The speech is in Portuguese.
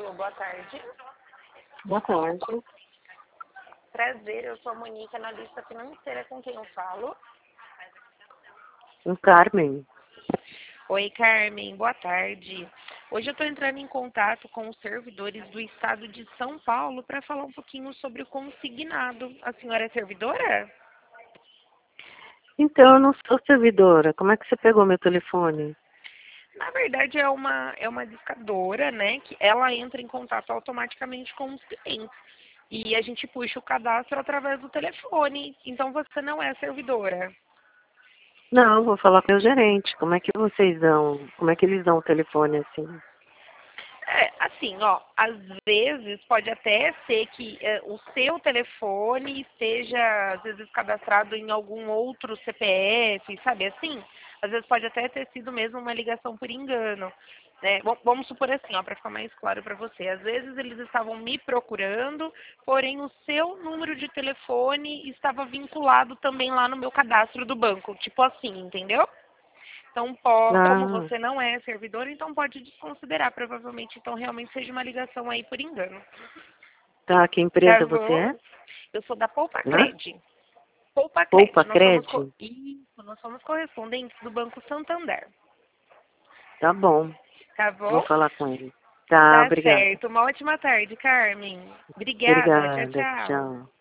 Alô, boa tarde. Boa tarde. Prazer, eu sou a Monique, analista financeira, com quem eu falo. O Carmen. Oi, Carmen, boa tarde. Hoje eu estou entrando em contato com os servidores do estado de São Paulo para falar um pouquinho sobre o consignado. A senhora é servidora? Então, eu não sou servidora. Como é que você pegou meu telefone? Na verdade, é uma discadora, né? Que ela entra em contato automaticamente com os clientes. E a gente puxa o cadastro através do telefone. Então, você não é servidora. Não, vou falar com o meu gerente. Como é que vocês dão? Como é que eles dão o telefone assim? É, assim, ó, às vezes pode até ser que o seu telefone esteja, às vezes, cadastrado em algum outro CPF, sabe assim? Às vezes pode até ter sido mesmo uma ligação por engano. Né? Vamos supor assim, ó, para ficar mais claro para você. Às vezes eles estavam me procurando, porém o seu número de telefone estava vinculado também lá no meu cadastro do banco. Tipo assim, entendeu? Então, como Ah, você não é servidor, então pode desconsiderar. Provavelmente, então, realmente seja uma ligação aí por engano. tá. Que Tá empresa você bom? é? Eu sou da Poupa Hã? Cred. Poupa Poupa Cred. Cred? Nós somos correspondentes do Banco Santander. Tá bom. Tá Vou bom? falar com ele. Tá, Tá obrigada. certo. Uma ótima tarde, Carmen. Obrigada. Tchau, Obrigada. tchau. Tchau.